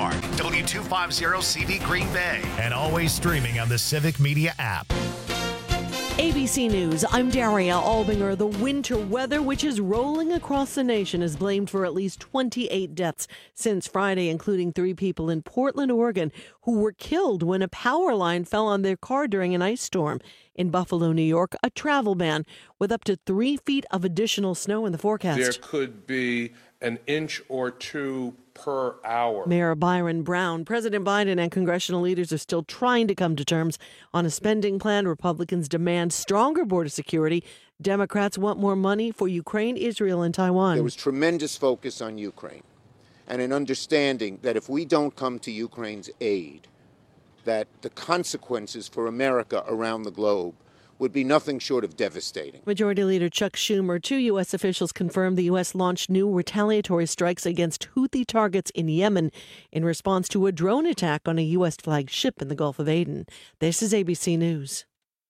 Park, W250CD Green Bay, and always streaming on the Civic Media app. ABC News, I'm Daria Albinger. The winter weather, which is rolling across the nation, is blamed for at least 28 deaths since Friday, including 3 people in Portland, Oregon, who were killed when a power line fell on their car during an ice storm. In Buffalo, New York, a travel ban with up to 3 feet of additional snow in the forecast. There could be an inch or 2 per hour. Mayor Byron Brown, President Biden and congressional leaders are still trying to come to terms on a spending plan. Republicans demand stronger border security. Democrats want more money for Ukraine, Israel, and Taiwan. There was tremendous focus on Ukraine and an understanding that if we don't come to Ukraine's aid, that the consequences for America around the globe would be nothing short of devastating. Majority Leader Chuck Schumer, 2 U.S. officials confirmed the U.S. launched new retaliatory strikes against Houthi targets in Yemen in response to a drone attack on a U.S.-flagged ship in the Gulf of Aden. This is ABC News.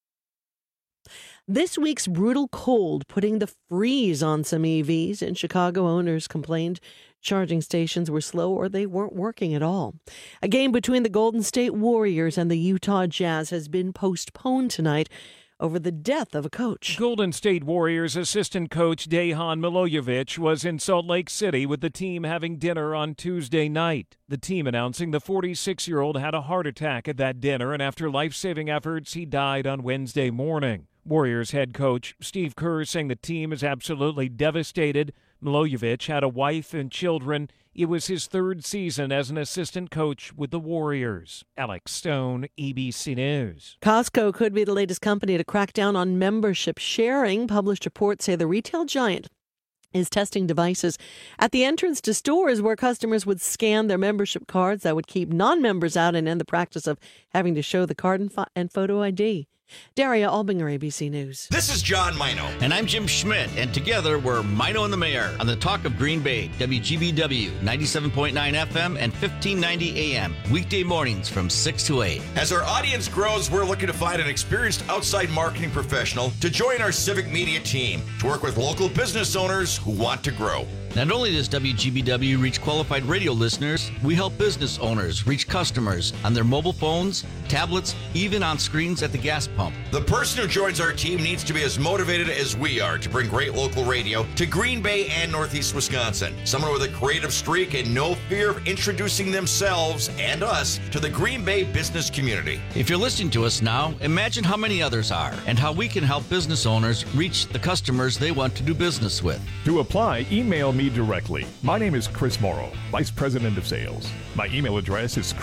This week's brutal cold putting the freeze on some EVs. In Chicago, owners complained charging stations were slow or they weren't working at all. A game between the Golden State Warriors and the Utah Jazz has been postponed tonight over the death of a coach. Golden State Warriors assistant coach Dejan Milojevic was in Salt Lake City with the team having dinner on Tuesday night. The team announcing the 46-year-old had a heart attack at that dinner, and after life-saving efforts, he died on Wednesday morning. Warriors head coach Steve Kerr saying the team is absolutely devastated. Milojevic had a wife and children. It was his 3rd season as an assistant coach with the Warriors. Alex Stone, ABC News. Costco could be the latest company to crack down on membership sharing. Published reports say the retail giant is testing devices at the entrance to stores where customers would scan their membership cards that would keep non-members out and end the practice of having to show the card and photo ID. Daria Albinger, ABC News. This is John Mino. And I'm Jim Schmidt. And together we're Mino and the Mayor on the Talk of Green Bay, WGBW 97.9 FM and 1590 AM. Weekday mornings from 6 to 8. As our audience grows, we're looking to find an experienced outside marketing professional to join our civic media team to work with local business owners who want to grow. Not only does WGBW reach qualified radio listeners, we help business owners reach customers on their mobile phones, tablets, even on screens at the gas pump. The person who joins our team needs to be as motivated as we are to bring great local radio to Green Bay and Northeast Wisconsin. Someone with a creative streak and no fear of introducing themselves and us to the Green Bay business community. If you're listening to us now, imagine how many others are and how we can help business owners reach the customers they want to do business with. To apply, email me directly. My name is Chris Morrow, Vice President of Sales. My email address is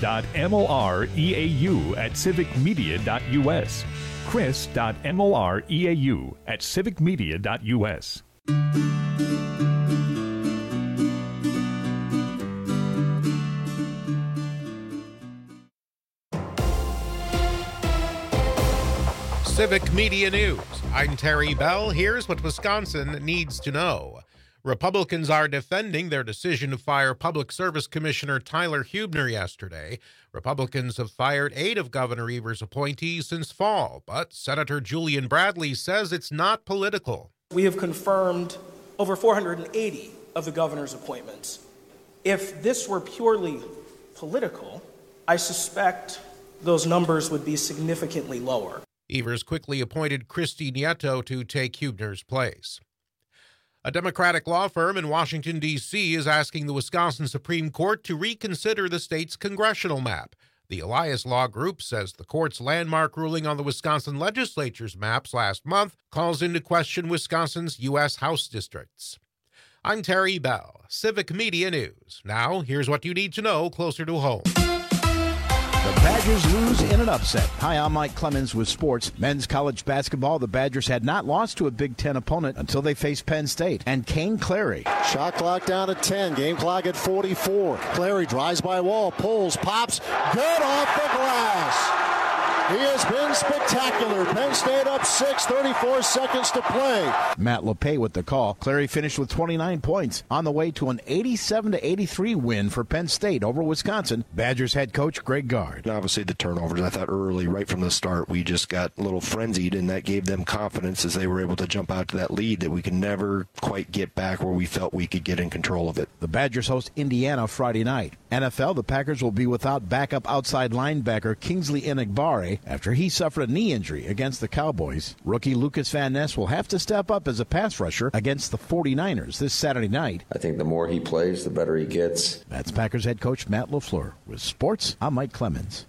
chris.moreau@civicmedia.us. chris.moreau@civicmedia.us. Civic Media News. I'm Terry Bell. Here's what Wisconsin needs to know. Republicans are defending their decision to fire Public Service Commissioner Tyler Huebner yesterday. Republicans have fired 8 of Governor Evers' appointees since fall, but Senator Julian Bradley says it's not political. We have confirmed over 480 of the governor's appointments. If this were purely political, I suspect those numbers would be significantly lower. Evers quickly appointed Christy Nieto to take Huebner's place. A Democratic law firm in Washington, D.C. is asking the Wisconsin Supreme Court to reconsider the state's congressional map. The Elias Law Group says the court's landmark ruling on the Wisconsin legislature's maps last month calls into question Wisconsin's U.S. House districts. I'm Terry Bell, Civic Media News. Now, here's what you need to know closer to home. The Badgers lose in an upset. Hi, I'm Mike Clemens with sports. Men's college basketball, the Badgers had not lost to a Big Ten opponent until they faced Penn State. And Kane Clary. Shot clock down at 10, game clock at 44. Clary drives by wall, pulls, pops, good off the glass. He has been spectacular. Penn State up 6, 34 seconds to play. Matt LePay with the call. Clary finished with 29 points on the way to an 87-83 win for Penn State over Wisconsin. Badgers head coach Greg Gard. Obviously the turnovers, I thought early, right from the start, we just got a little frenzied, and that gave them confidence as they were able to jump out to that lead that we could never quite get back where we felt we could get in control of it. The Badgers host Indiana Friday night. NFL, the Packers will be without backup outside linebacker Kingsley Enagbare after he suffered a knee injury against the Cowboys. Rookie Lucas Van Ness will have to step up as a pass rusher against the 49ers this Saturday night. I think the more he plays, the better he gets. That's Packers head coach Matt LaFleur. With sports, I'm Mike Clemens.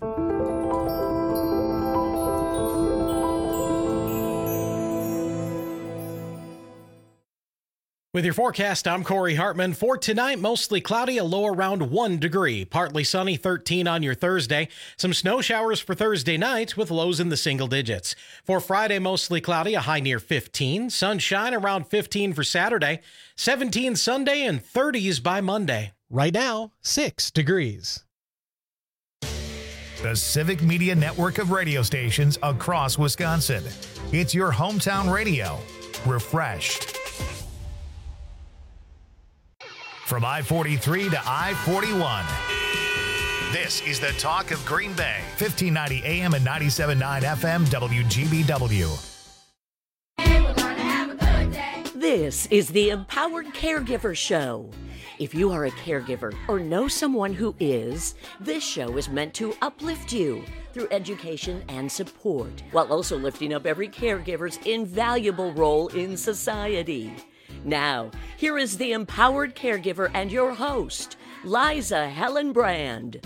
With your forecast, I'm Corey Hartman. For tonight, mostly cloudy, a low around 1 degree. Partly sunny, 13 on your Thursday. Some snow showers for Thursday night with lows in the single digits. For Friday, mostly cloudy, a high near 15. Sunshine around 15 for Saturday. 17 Sunday and 30s by Monday. Right now, 6 degrees. The Civic Media network of radio stations across Wisconsin. It's your hometown radio. Refreshed. From I-43 to I-41. This is the talk of Green Bay. 1590 AM and 97.9 FM WGBW. This is the Empowered Caregiver Show. If you are a caregiver or know someone who is, this show is meant to uplift you through education and support, while also lifting up every caregiver's invaluable role in society. Now, here is the Empowered Caregiver and your host, Liza Hellenbrand.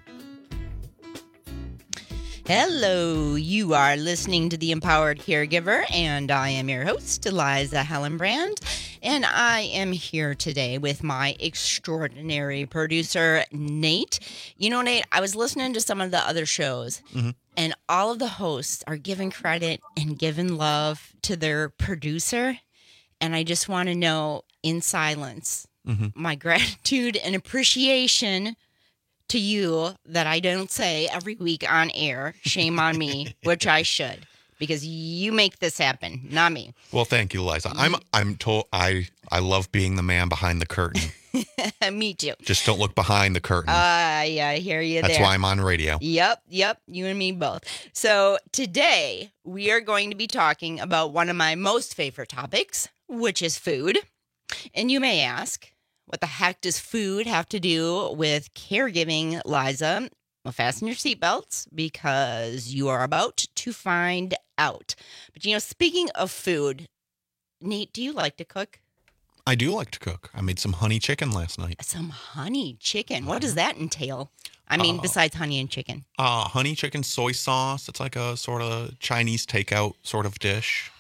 Hello, you are listening to the Empowered Caregiver, and I am your host, Liza Hellenbrand, and I am here today with my extraordinary producer, Nate. You know, Nate, I was listening to some of the other shows, and all of the hosts are giving credit and giving love to their producer. And I just want to know, in silence, my gratitude and appreciation to you that I don't say every week on air. Shame on me, which I should, because you make this happen, not me. Well, thank you, Liza. I'm told I love being the man behind the curtain. Me too. Just don't look behind the curtain. Yeah, I hear you there. That's why I'm on radio. Yep, you and me both. So today we are going to be talking about one of my most favorite topics, which is food. And you may ask, what the heck does food have to do with caregiving, Liza? Well, fasten your seatbelts because you are about to find out. But, you know, speaking of food, Nate, do you like to cook? I do like to cook. I made some honey chicken last night. Some honey chicken? What does that entail? I mean, besides honey and chicken. Honey chicken, soy sauce. It's like a sort of Chinese takeout sort of dish.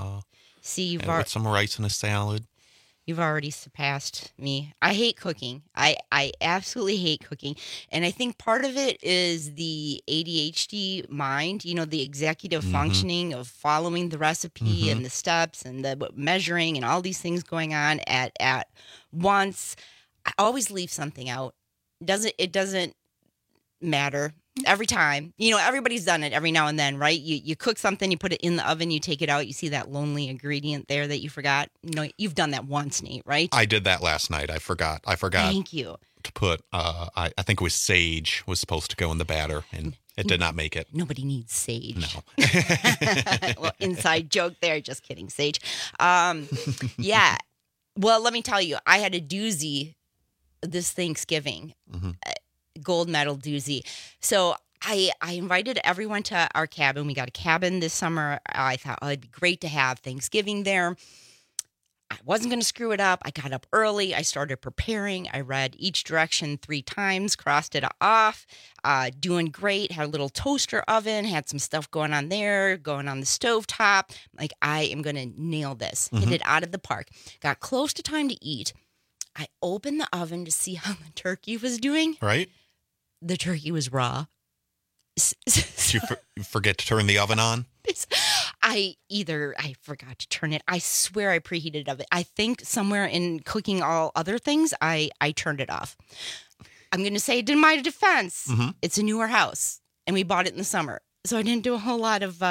See, with some rice and a salad. You've already surpassed me. I hate cooking. I absolutely hate cooking. And I think part of it is the ADHD mind, you know, the executive functioning of following the recipe and the steps and the measuring and all these things going on at once. I always leave something out. It doesn't matter. Every time, you know, everybody's done it every now and then, right? You cook something, you put it in the oven, you take it out, you see that lonely ingredient there that you forgot. You know, you've done that once, Nate, right? I did that last night. I forgot. Thank you. To put, I think it was sage was supposed to go in the batter, and it did not make it. Nobody needs sage. No. Well, inside joke there. Just kidding, sage. Yeah. Well, let me tell you, I had a doozy this Thanksgiving. Gold medal doozy. So I invited everyone to our cabin. We got a cabin this summer. I thought, it'd be great to have Thanksgiving there. I wasn't going to screw it up. I got up early. I started preparing. I read each direction 3 times, crossed it off. Doing great. Had a little toaster oven. Had some stuff going on there, going on the stovetop. Like, I am going to nail this. Hit it out of the park. Got close to time to eat. I opened the oven to see how the turkey was doing. Right. The turkey was raw. Did you forget to turn the oven on? I forgot to turn it. I swear I preheated it. I think somewhere in cooking all other things, I turned it off. I'm going to say, in my defense, it's a newer house, and we bought it in the summer. So I didn't do a whole lot of,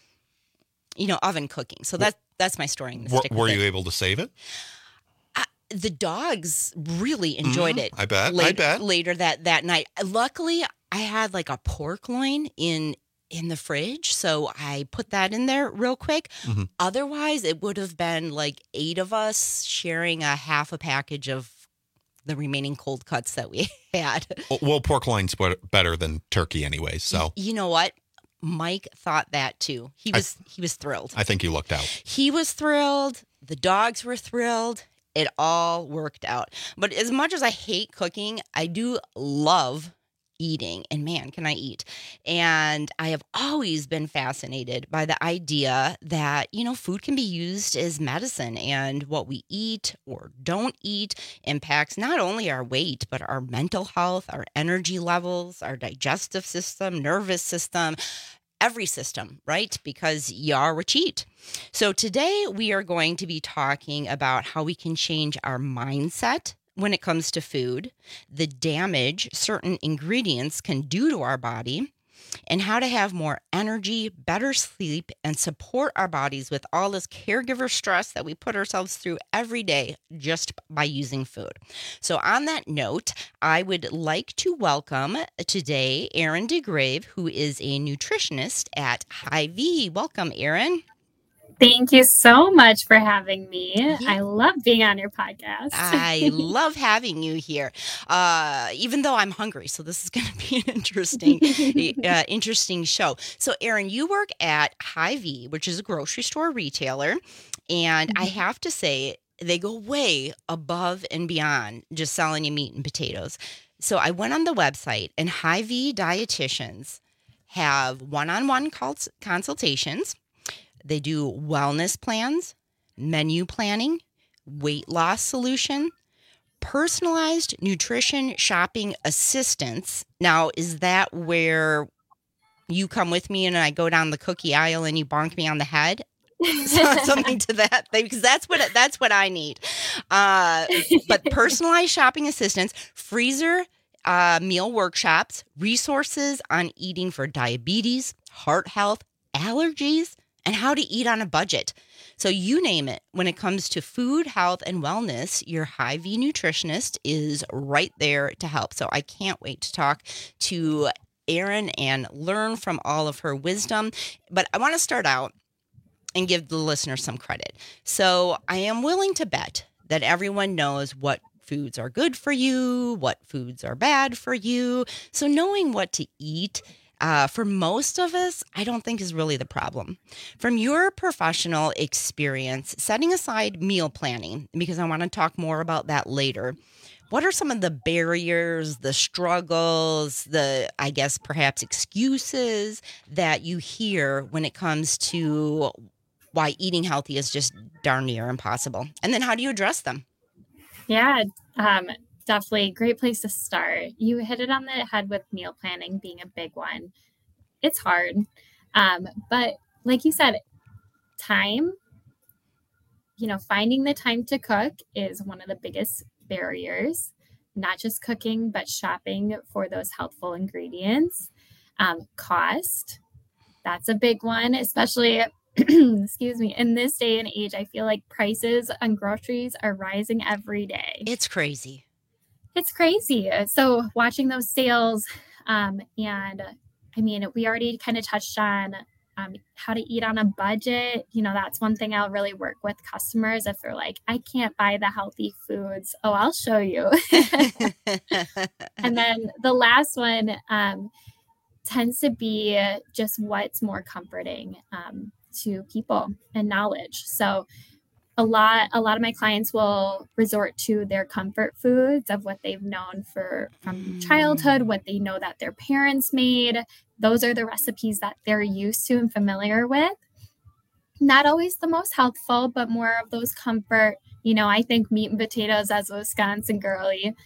oven cooking. So that's my story. Were you able to save it? The dogs really enjoyed it. I bet. Later that night. Luckily, I had like a pork loin in the fridge, so I put that in there real quick. Mm-hmm. Otherwise, it would have been like 8 of us sharing a half a package of the remaining cold cuts that we had. Well, pork loin's better than turkey anyway, so. You know what? Mike thought that too. He was thrilled. I think you lucked out. He was thrilled. The dogs were thrilled. It all worked out. But as much as I hate cooking, I do love eating. And man, can I eat. And I have always been fascinated by the idea that, food can be used as medicine, and what we eat or don't eat impacts not only our weight, but our mental health, our energy levels, our digestive system, nervous system, every system, right? Because you are what you eat. So today we are going to be talking about how we can change our mindset when it comes to food, the damage certain ingredients can do to our body, and how to have more energy, better sleep, and support our bodies with all this caregiver stress that we put ourselves through every day just by using food. So on that note, I would like to welcome today Erin DeGrave, who is a nutritionist at Hy-Vee. Welcome, Erin. Thank you so much for having me. I love being on your podcast. I love having you here, even though I'm hungry. So this is going to be an interesting show. So, Erin, you work at Hy-Vee, which is a grocery store retailer. And I have to say, they go way above and beyond just selling you meat and potatoes. So I went on the website, and Hy-Vee dietitians have one-on-one consultations. They do wellness plans, menu planning, weight loss solution, personalized nutrition shopping assistance. Now, is that where you come with me and I go down the cookie aisle and you bonk me on the head? Something to that, because that's what I need. But personalized shopping assistance, freezer meal workshops, resources on eating for diabetes, heart health, allergies, and how to eat on a budget. So you name it. When it comes to food, health, and wellness, your Hy-Vee nutritionist is right there to help. So I can't wait to talk to Erin and learn from all of her wisdom. But I want to start out and give the listener some credit. So I am willing to bet that everyone knows what foods are good for you, what foods are bad for you. So knowing what to eat, for most of us, I don't think is really the problem. From your professional experience, setting aside meal planning, because I want to talk more about that later, what are some of the barriers, the struggles, I guess perhaps excuses that you hear when it comes to why eating healthy is just darn near impossible? And then how do you address them? Yeah, definitely. Great place to start. You hit it on the head with meal planning being a big one. It's hard. But like you said, time, finding the time to cook is one of the biggest barriers, not just cooking, but shopping for those healthful ingredients. Cost, that's a big one, especially, excuse me, in this day and age. I feel like prices on groceries are rising every day. It's crazy. It's crazy. So watching those sales, we already kind of touched on how to eat on a budget. That's one thing I'll really work with customers if they're like, I can't buy the healthy foods. Oh, I'll show you. And then the last one tends to be just what's more comforting to people and knowledge. So a lot of my clients will resort to their comfort foods of what they've known from childhood, what they know that their parents made. Those are the recipes that they're used to and familiar with. Not always the most healthful, but more of those comfort. I think meat and potatoes as a Wisconsin girly.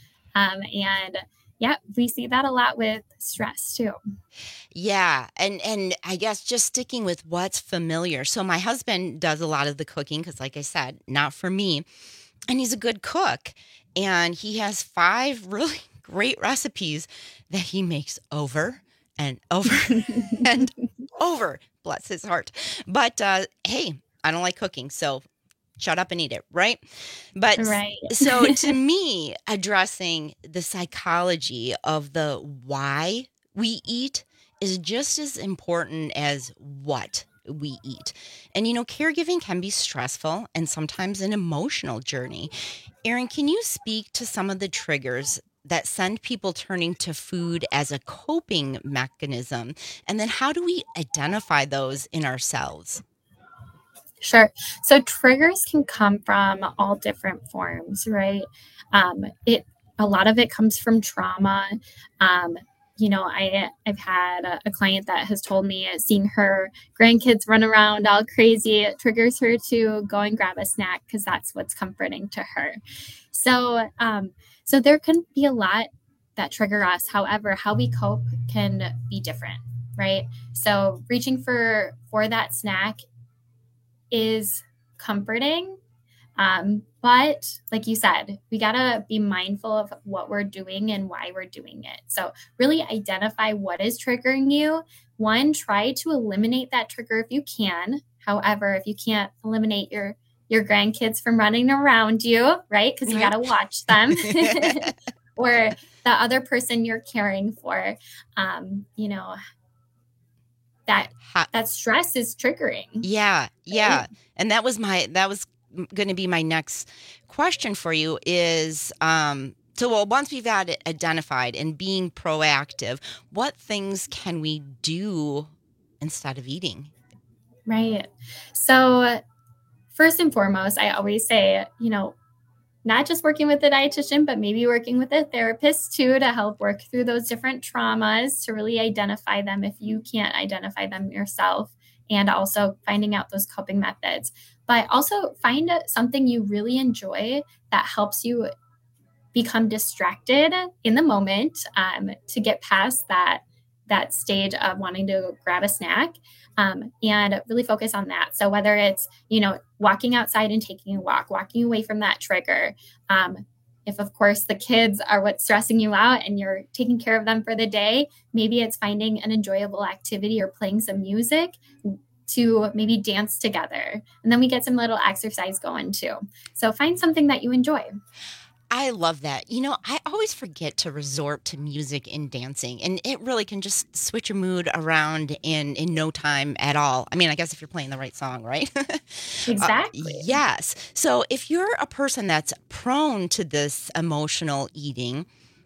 We see that a lot with stress too. Yeah. And I guess just sticking with what's familiar. So my husband does a lot of the cooking because, like I said, not for me. And he's a good cook. And he has 5 really great recipes that he makes over and over and over. Bless his heart. But hey, I don't like cooking, so shut up and eat it, right? But so to me, addressing the psychology of the why we eat is just as important as what we eat. And, caregiving can be stressful and sometimes an emotional journey. Erin, can you speak to some of the triggers that send people turning to food as a coping mechanism? And then how do we identify those in ourselves? Sure. So triggers can come from all different forms, right? A lot of it comes from trauma. I've had a client that has told me seeing her grandkids run around all crazy, it triggers her to go and grab a snack because that's what's comforting to her. So there can be a lot that trigger us. However, how we cope can be different, right? So reaching for that snack is comforting. But like you said, we got to be mindful of what we're doing and why we're doing it. So really identify what is triggering you. One, try to eliminate that trigger if you can. However, if you can't eliminate your grandkids from running around you, right? Because you got to watch them or the other person you're caring for, that stress is triggering. Yeah. And that was going to be my next question for you is, once we've got it identified and being proactive, what things can we do instead of eating? Right. So first and foremost, I always say, not just working with a dietitian, but maybe working with a therapist too, to help work through those different traumas, to really identify them if you can't identify them yourself, and also finding out those coping methods. But also find something you really enjoy that helps you become distracted in the moment, to get past that stage of wanting to grab a snack, and really focus on that. So whether it's, walking outside and taking a walk, walking away from that trigger. If, of course, the kids are what's stressing you out and you're taking care of them for the day, maybe it's finding an enjoyable activity or playing some music to maybe dance together. And then we get some little exercise going too. So find something that you enjoy. I love that. I always forget to resort to music and dancing, and it really can just switch your mood around in no time at all. I mean, I guess if you're playing the right song, right? Exactly. Yes. So if you're a person that's prone to this emotional eating,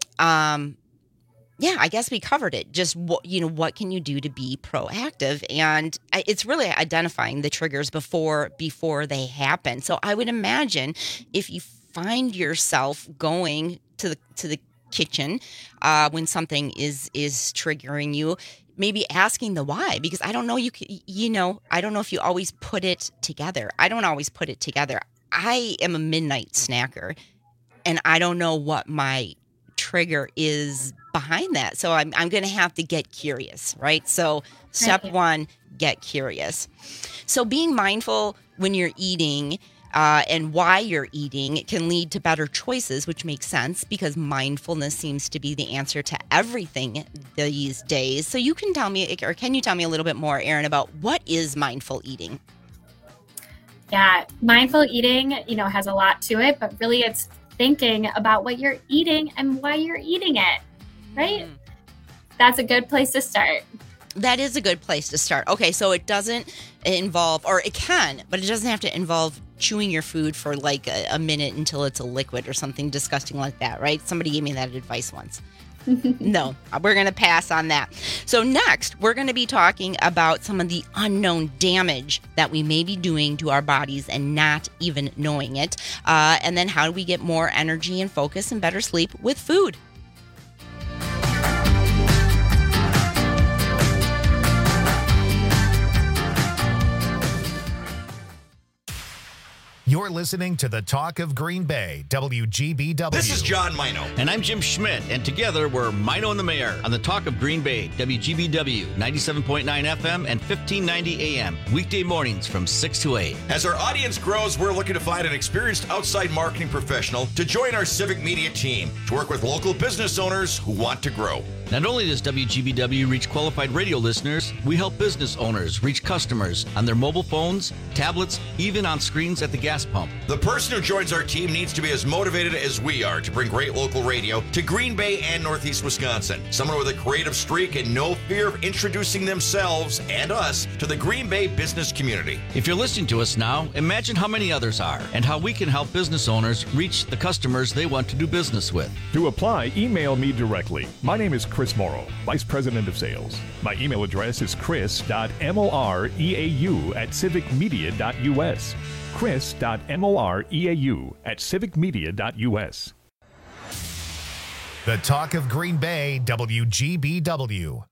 I guess we covered it. Just what can you do to be proactive? And it's really identifying the triggers before they happen. So I would imagine if you find yourself going to the kitchen when something is triggering you, maybe asking the why, because I don't know I don't know if you always put it together. I don't always put it together. I am a midnight snacker, and I don't know what my trigger is behind that. So I'm going to have to get curious, right? So step one, get curious. So being mindful when you're eating and why you're eating can lead to better choices, which makes sense because mindfulness seems to be the answer to everything these days. So you can tell me, or can you tell me a little bit more, Erin, about what is mindful eating? Yeah, mindful eating, has a lot to it, but really it's thinking about what you're eating and why you're eating it, right? That's a good place to start. That is a good place to start. Okay, so it doesn't involve, or it can, but it doesn't have to involve chewing your food for like a minute until it's a liquid or something disgusting like that, right? Somebody gave me that advice once. No, we're going to pass on that. So next, we're going to be talking about some of the unknown damage that we may be doing to our bodies and not even knowing it. And then how do we get more energy and focus and better sleep with food? You're You're listening to the Talk of Green Bay, WGBW. This is John Mino. And I'm Jim Schmidt, and together we're Mino and the Mayor on the Talk of Green Bay, WGBW 97.9 FM and 1590 AM, weekday mornings from 6 to 8. As our audience grows, we're looking to find an experienced outside marketing professional to join our civic media team to work with local business owners who want to grow. Not only does WGBW reach qualified radio listeners, we help business owners reach customers on their mobile phones, tablets, even on screens at the gas pump. The person who joins our team needs to be as motivated as we are to bring great local radio to Green Bay and Northeast Wisconsin. Someone with a creative streak and no fear of introducing themselves and us to the Green Bay business community. If you're listening to us now, imagine how many others are and how we can help business owners reach the customers they want to do business with. To apply, email me directly. My name is Chris Morrow, Vice President of Sales. My email address is chris.moreau@civicmedia.us. chris.moreau@civicmedia.us. The Talk of Green Bay, WGBW.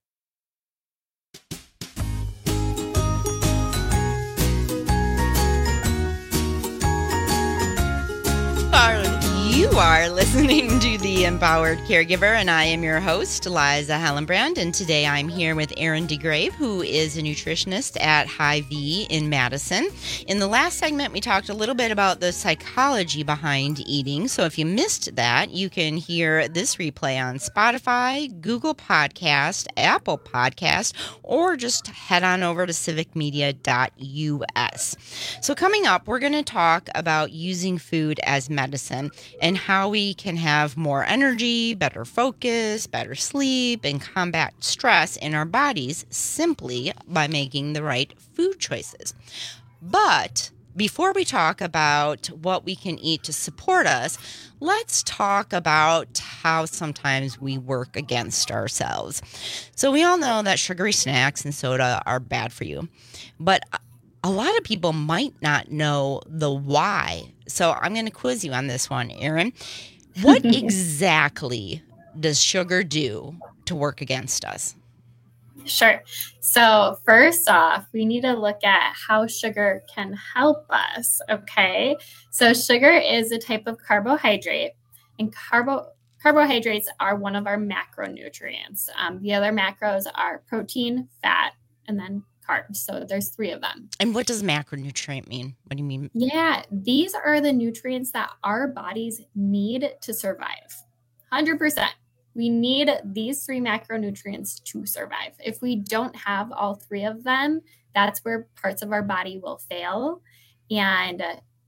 You are listening to The Empowered Caregiver, and I am your host, Liza Hallenbrand, and today I'm here with Aaron DeGrave, who is a nutritionist at Hy-Vee in Madison. In the last segment, we talked a little bit about the psychology behind eating, so if you missed that, you can hear this replay on Spotify, Google Podcast, Apple Podcast, or just head on over to civicmedia.us. So coming up, we're going to talk about using food as medicine and how we can have more energy, better focus, better sleep, and combat stress in our bodies simply by making the right food choices. But before we talk about what we can eat to support us, let's talk about how sometimes we work against ourselves. So we all know that sugary snacks and soda are bad for you, but a lot of people might not know the why. So I'm going to quiz you on this one, Aaron. What exactly does sugar do to work against us? Sure. So first off, we need to look at how sugar can help us, okay? So sugar is a type of carbohydrate, and carbohydrates are one of our macronutrients. The other macros are protein, fat, and then carbs. So there's 3 of them. And what does macronutrient mean? What do you mean? Yeah, these are the nutrients that our bodies need to survive. 100%. We need these 3 macronutrients to survive. If we don't have all 3 of them, that's where parts of our body will fail, and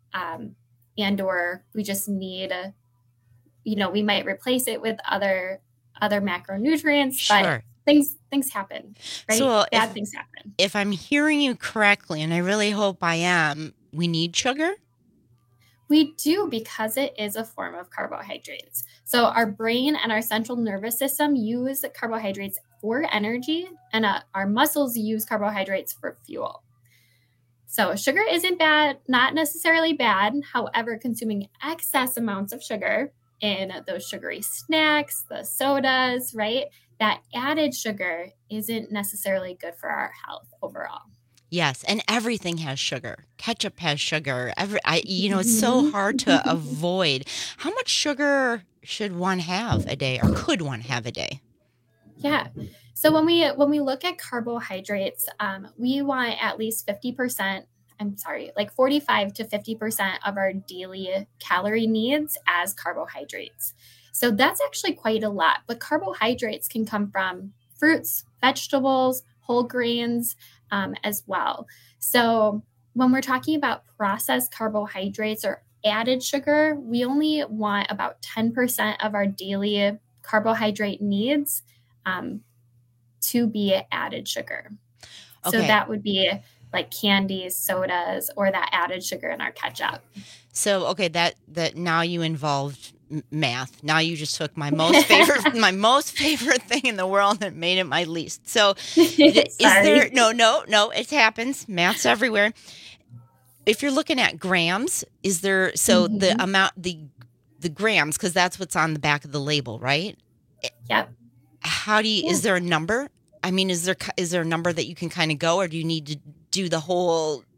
or we just need, we might replace it with other macronutrients. Sure. But things happen, right? So Bad things happen. If I'm hearing you correctly, and I really hope I am, we need sugar? We do, because it is a form of carbohydrates. So our brain and our central nervous system use carbohydrates for energy, and our muscles use carbohydrates for fuel. So sugar isn't bad, not necessarily bad. However, consuming excess amounts of sugar in those sugary snacks, the sodas, right? That added sugar isn't necessarily good for our health overall. Yes, and everything has sugar. Ketchup has sugar. It's so hard to avoid. How much sugar should one have a day, or could one have a day? Yeah. So when we look at carbohydrates, we want at least 45 to 50% of our daily calorie needs as carbohydrates. So that's actually quite a lot. But carbohydrates can come from fruits, vegetables, whole grains, as well. So when we're talking about processed carbohydrates or added sugar, we only want about 10% of our daily carbohydrate needs to be added sugar. Okay. So that would be like candies, sodas, or that added sugar in our ketchup. So, okay, that now you involved math. Now you just took my most favorite thing in the world and made it my least. So is there, no, it happens. Math's everywhere. If you're looking at grams, is there, the amount, the grams, because that's what's on the back of the label, right? Yep. Is there a number? I mean, is there a number that you can kind of go, or do you need to do the whole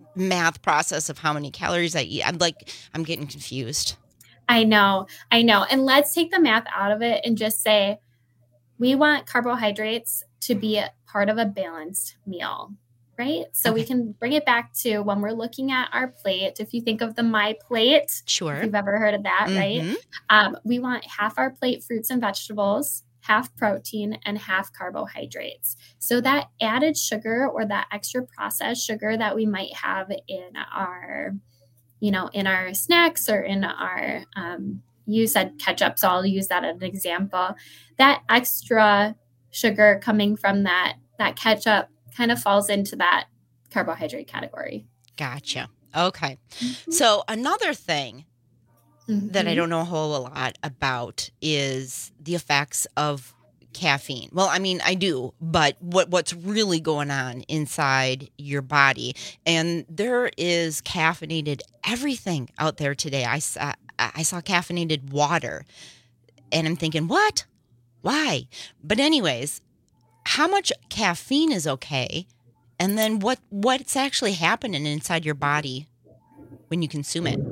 math process of how many calories I eat. I'm getting confused. I know. And let's take the math out of it and just say we want carbohydrates to be a part of a balanced meal, right? So we can bring it back to when we're looking at our plate. If you think of the My Plate, sure, if you've ever heard of that, right? We want half our plate fruits and vegetables, half protein, and half carbohydrates. So that added sugar or that extra processed sugar that we might have in our, in our snacks or in our, you said ketchup, so I'll use that as an example. That extra sugar coming from that ketchup kind of falls into that carbohydrate category. Gotcha. Okay. So another thing that I don't know a whole lot about is the effects of caffeine. Well, I mean, I do, but what's really going on inside your body? And there is caffeinated everything out there today. I saw caffeinated water, and I'm thinking, what? Why? But anyways, how much caffeine is okay? And then what's actually happening inside your body when you consume it?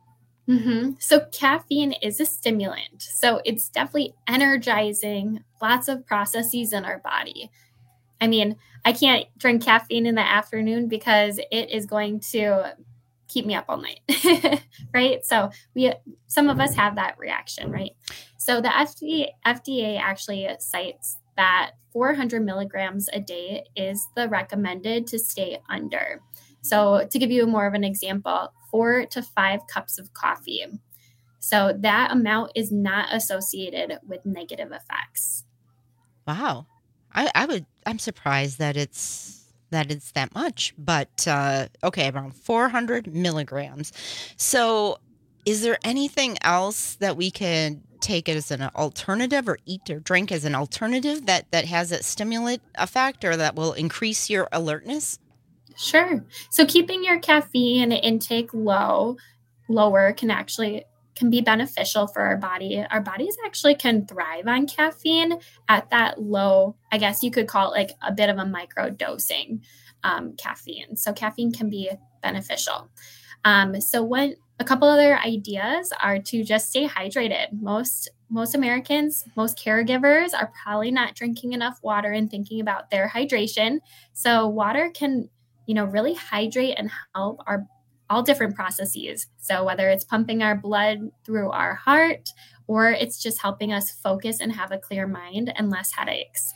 So caffeine is a stimulant. So it's definitely energizing lots of processes in our body. I mean, I can't drink caffeine in the afternoon because it is going to keep me up all night, right? So some of us have that reaction, right? So the FDA actually cites that 400 milligrams a day is the recommended to stay under. So to give you more of an example, 4 to 5 cups of coffee. So that amount is not associated with negative effects. Wow. I'm surprised that it's that much, but okay, around 400 milligrams. So is there anything else that we can take as an alternative or eat or drink as an alternative that has a stimulant effect or that will increase your alertness? Sure. So keeping your caffeine intake lower can be beneficial for our body. Our bodies actually can thrive on caffeine at that low, I guess you could call it like a bit of a micro dosing caffeine. So caffeine can be beneficial. So a couple other ideas are to just stay hydrated. Most Americans, most caregivers are probably not drinking enough water and thinking about their hydration. So water can really hydrate and help all different processes. So whether it's pumping our blood through our heart or it's just helping us focus and have a clear mind and less headaches.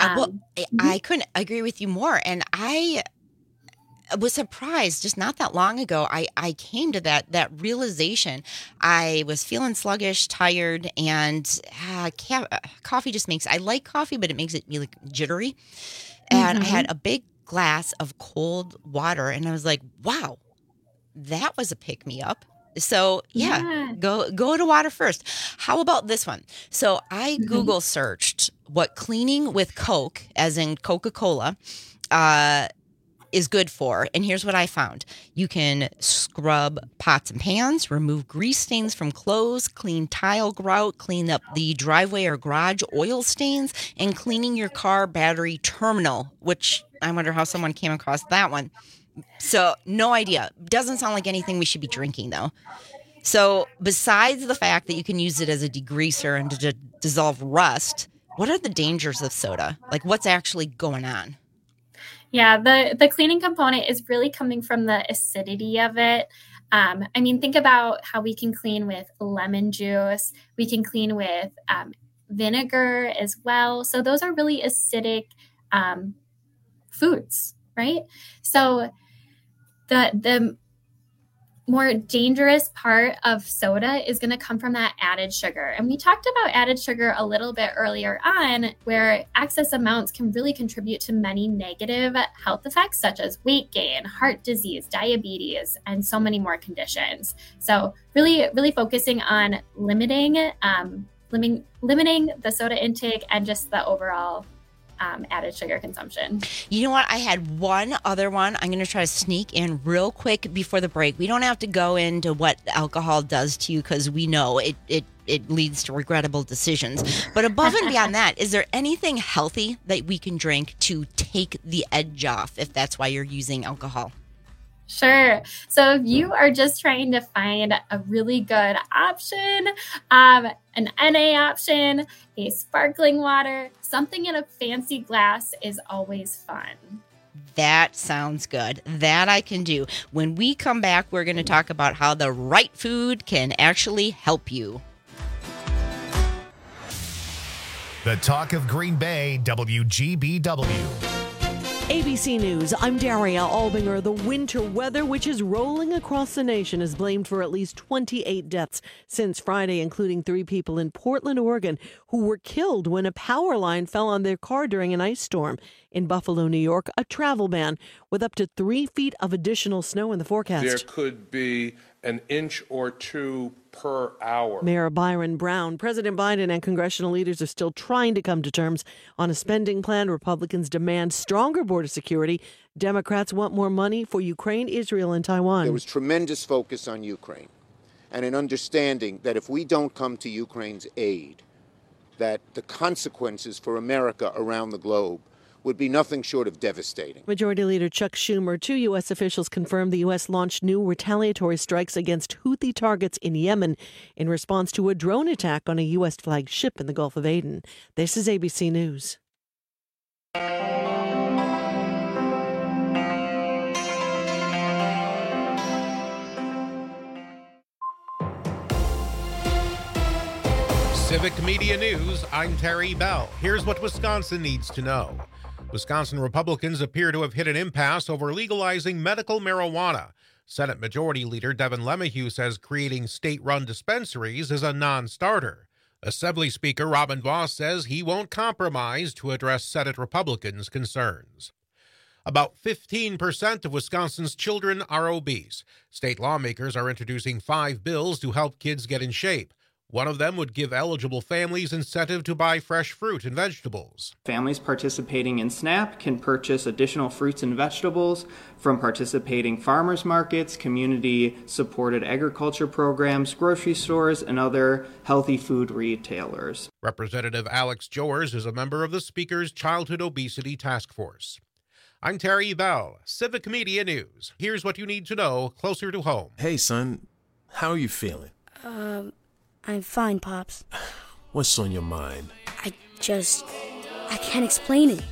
I couldn't agree with you more. And I was surprised just not that long ago. I came to that realization. I was feeling sluggish, tired, and coffee just I like coffee, but it makes it like jittery. And I had a big glass of cold water and I was like, wow, that was a pick-me-up. So go to water first. How about this one? So I Google searched what cleaning with Coke, as in Coca-Cola, is good for. And here's what I found. You can scrub pots and pans, remove grease stains from clothes, clean tile grout, clean up the driveway or garage oil stains, and cleaning your car battery terminal, which I wonder how someone came across that one. So no idea. Doesn't sound like anything we should be drinking, though. So besides the fact that you can use it as a degreaser and to dissolve rust, what are the dangers of soda? Like what's actually going on? Yeah, the cleaning component is really coming from the acidity of it. I mean, think about how we can clean with lemon juice. We can clean with vinegar as well. So those are really acidic foods, right? So the more dangerous part of soda is going to come from that added sugar. And we talked about added sugar a little bit earlier on, where excess amounts can really contribute to many negative health effects, such as weight gain, heart disease, diabetes, and so many more conditions. So really, really focusing on limiting the soda intake and just the overall added sugar consumption. You know what? I had one other one. I'm going to try to sneak in real quick before the break. We don't have to go into what alcohol does to you because we know it leads to regrettable decisions. But above and beyond that, is there anything healthy that we can drink to take the edge off if that's why you're using alcohol? Sure. So if you are just trying to find a really good option, an NA option, a sparkling water, something in a fancy glass is always fun. That sounds good. That I can do. When we come back, we're going to talk about how the right food can actually help you. The Talk of Green Bay, WGBW. ABC News, I'm Daria Albinger. The winter weather, which is rolling across the nation, is blamed for at least 28 deaths since Friday, including 3 people in Portland, Oregon, who were killed when a power line fell on their car during an ice storm. In Buffalo, New York, a travel ban with up to 3 feet of additional snow in the forecast. There could be an inch or 2 per hour. Mayor Byron Brown, President Biden and congressional leaders are still trying to come to terms on a spending plan. Republicans demand stronger border security. Democrats want more money for Ukraine, Israel, and Taiwan. There was tremendous focus on Ukraine and an understanding that if we don't come to Ukraine's aid, that the consequences for America around the globe would be nothing short of devastating. Majority Leader Chuck Schumer, 2 U.S. officials confirmed the U.S. launched new retaliatory strikes against Houthi targets in Yemen in response to a drone attack on a U.S.-flagged ship in the Gulf of Aden. This is ABC News. Civic Media News, I'm Terry Bell. Here's what Wisconsin needs to know. Wisconsin Republicans appear to have hit an impasse over legalizing medical marijuana. Senate Majority Leader Devin LeMahieu says creating state-run dispensaries is a non-starter. Assembly Speaker Robin Vos says he won't compromise to address Senate Republicans' concerns. About 15% of Wisconsin's children are obese. State lawmakers are introducing 5 bills to help kids get in shape. One of them would give eligible families incentive to buy fresh fruit and vegetables. Families participating in SNAP can purchase additional fruits and vegetables from participating farmers markets, community-supported agriculture programs, grocery stores, and other healthy food retailers. Representative Alex Jowers is a member of the Speaker's Childhood Obesity Task Force. I'm Terry Bell, Civic Media News. Here's what you need to know closer to home. Hey, son. How are you feeling? I'm fine, Pops. What's on your mind? I can't explain it.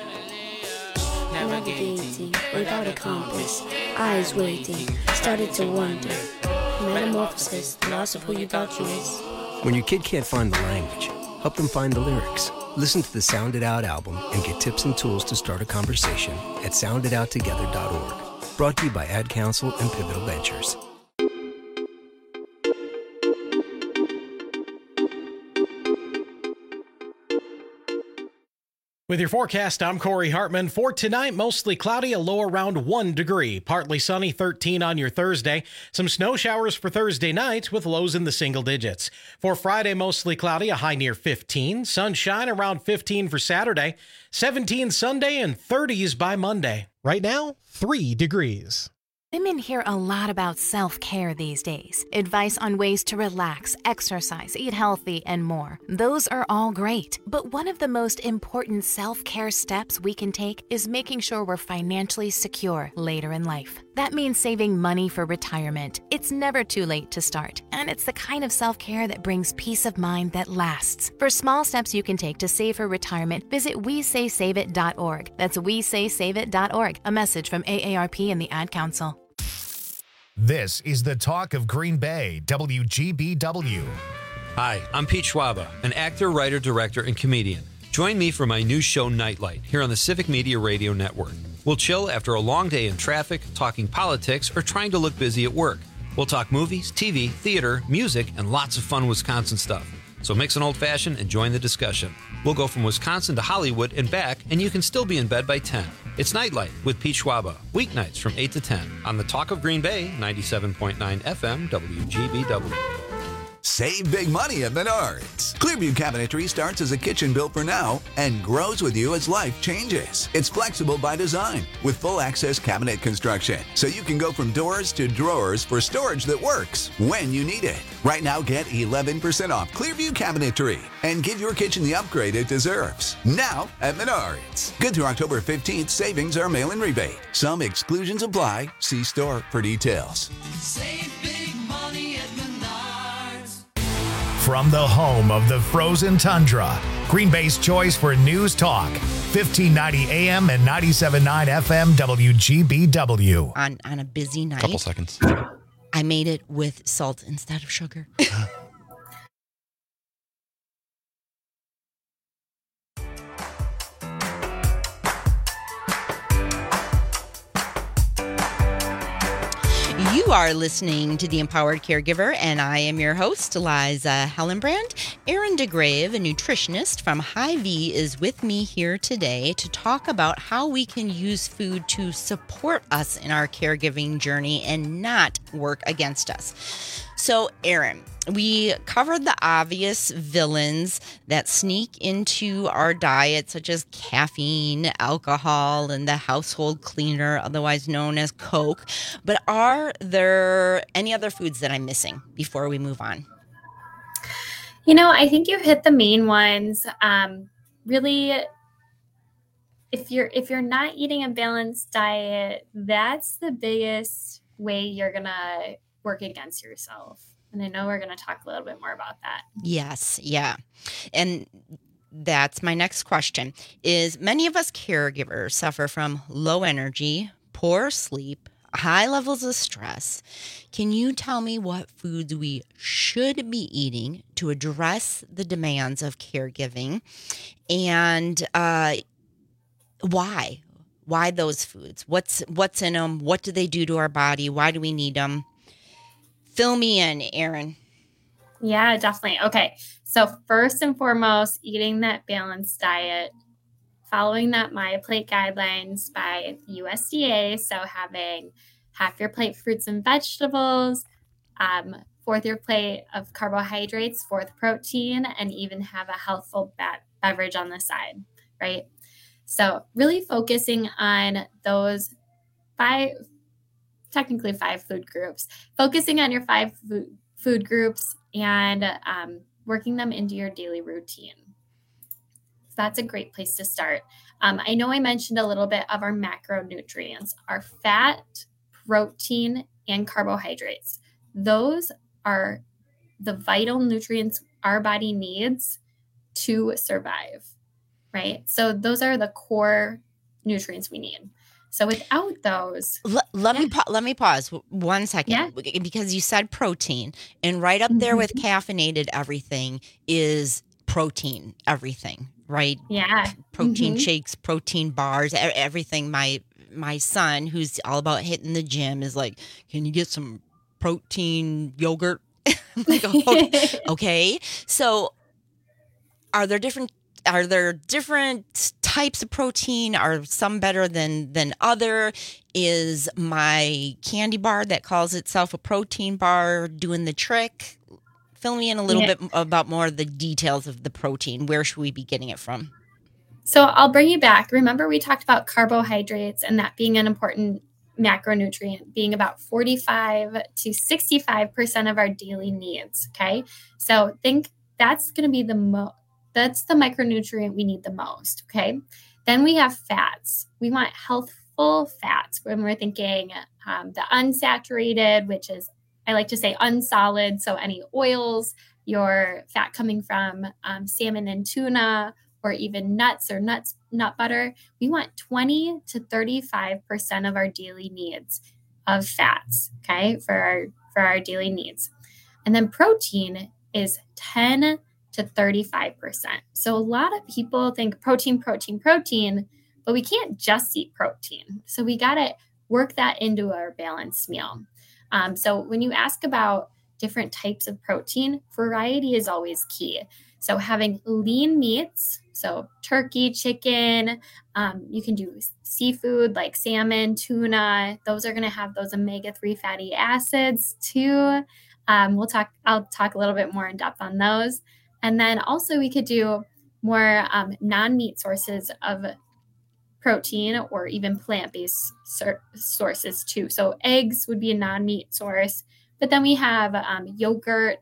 Navigating without a compass, eyes waiting, started to wonder. Metamorphosis, the loss of who you thought you was. When your kid can't find the language, help them find the lyrics. Listen to the Sound It Out album and get tips and tools to start a conversation at sounditouttogether.org. Brought to you by Ad Council and Pivotal Ventures. With your forecast, I'm Corey Hartman. For tonight, mostly cloudy, a low around 1 degree. Partly sunny, 13 on your Thursday. Some snow showers for Thursday night with lows in the single digits. For Friday, mostly cloudy, a high near 15. Sunshine around 15 for Saturday. 17 Sunday and 30s by Monday. Right now, 3 degrees. Women hear a lot about self-care these days. Advice on ways to relax, exercise, eat healthy, and more. Those are all great. But one of the most important self-care steps we can take is making sure we're financially secure later in life. That means saving money for retirement. It's never too late to start. And it's the kind of self-care that brings peace of mind that lasts. For small steps you can take to save for retirement, visit WeSaySaveIt.org. That's WeSaySaveIt.org. A message from AARP and the Ad Council. This is the Talk of Green Bay, WGBW. Hi, I'm Pete Schwaba, an actor, writer, director, and comedian. Join me for my new show, Nightlight, here on the Civic Media Radio Network. We'll chill after a long day in traffic, talking politics, or trying to look busy at work. We'll talk movies, TV, theater, music, and lots of fun Wisconsin stuff. So mix an old-fashioned and join the discussion. We'll go from Wisconsin to Hollywood and back, and you can still be in bed by 10. It's Nightlight with Pete Schwaba, weeknights from 8 to 10 on the Talk of Green Bay, 97.9 FM, WGBW. Save big money at Menards. Clearview Cabinetry starts as a kitchen built for now and grows with you as life changes. It's flexible by design with full access cabinet construction, so you can go from doors to drawers for storage that works when you need it. Right now, get 11% off Clearview Cabinetry and give your kitchen the upgrade it deserves. Now at Menards. Good through October 15th, savings are mail-in rebate. Some exclusions apply. See store for details. Save big money at Menards. From the home of the frozen tundra, Green Bay's choice for news talk, 1590 AM and 97.9 FM WGBW. On a busy night. Couple seconds. I made it with salt instead of sugar. You are listening to The Empowered Caregiver, and I am your host, Liza Hellenbrand. Erin DeGrave, a nutritionist from Hy-Vee, is with me here today to talk about how we can use food to support us in our caregiving journey and not work against us. So, Erin, we covered the obvious villains that sneak into our diet, such as caffeine, alcohol, and the household cleaner, otherwise known as Coke. But are there any other foods that I'm missing before we move on? You know, I think you've hit the main ones. Really, if you're not eating a balanced diet, that's the biggest way you're gonna work against yourself. And I know we're going to talk a little bit more about that. Yes. Yeah. And that's my next question is many of us caregivers suffer from low energy, poor sleep, high levels of stress. Can you tell me what foods we should be eating to address the demands of caregiving and why? Why those foods? What's in them? What do they do to our body? Why do we need them? Fill me in, Erin. Yeah, definitely. Okay. So first and foremost, eating that balanced diet, following that My Plate guidelines by USDA. So having half your plate fruits and vegetables, fourth your plate of carbohydrates, fourth protein, and even have a healthful beverage on the side, right? So really focusing on those technically five food groups, focusing on your five food groups and working them into your daily routine. So that's a great place to start. I know I mentioned a little bit of our macronutrients, our fat, protein, and carbohydrates. Those are the vital nutrients our body needs to survive, right? So those are the core nutrients we need. So without those, let me pause 1 second because you said protein, and right up there with caffeinated everything is protein everything, right? Yeah, protein shakes, protein bars, everything. My son, who's all about hitting the gym, is like, "Can you get some protein yogurt?" I'm like, okay. So, are there different types of protein? Are some better than other? Is my candy bar that calls itself a protein bar doing the trick? Fill me in a little bit about more of the details of the protein. Where should we be getting it from? So I'll bring you back. Remember, we talked about carbohydrates and that being an important macronutrient, being about 45 to 65% of our daily needs. Okay. So think that's going to be that's the micronutrient we need the most, okay? Then we have fats. We want healthful fats when we're thinking the unsaturated, which is, I like to say unsolid, so any oils, your fat coming from salmon and tuna, or even nuts or nut butter. We want 20 to 35% of our daily needs of fats, okay, for our daily needs. And then protein is 10 to 35%. So a lot of people think protein, but we can't just eat protein. So we got to work that into our balanced meal. So when you ask about different types of protein, variety is always key. So having lean meats, so turkey, chicken, you can do seafood like salmon, tuna. Those are going to have those omega-3 fatty acids too. I'll talk a little bit more in depth on those. And then also we could do more non-meat sources of protein or even plant-based sources too. So eggs would be a non-meat source, but then we have yogurt,